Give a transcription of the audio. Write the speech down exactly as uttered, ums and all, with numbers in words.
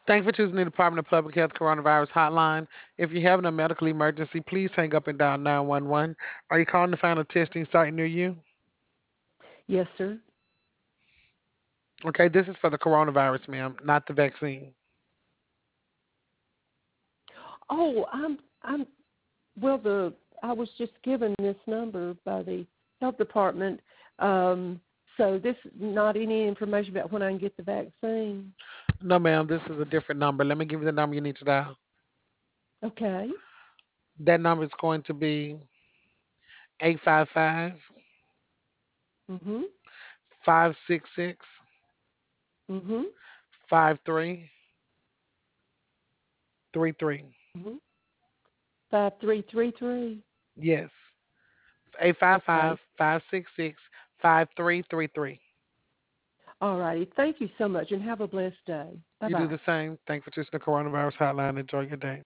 Thank you for choosing the Department of Public Health Coronavirus Hotline. If you're having a medical emergency, please hang up and dial nine one one. Are you calling to find a testing site near you? Yes, sir. Okay, this is for the coronavirus, ma'am, not the vaccine. Oh, I'm I'm well. The I was just given this number by the health department. Um, so this not any information about when I can get the vaccine. No, ma'am, this is a different number. Let me give you the number you need to dial. Okay. That number is going to be eight five five, Mhm. five six six, Mhm. five three three three. Mhm. Five three three three. Yes, eight five Okay. five, five six six, five three three three. All righty. Thank you so much, and have a blessed day. Bye You do bye. the same. Thank you for choosing the coronavirus hotline. Enjoy your day.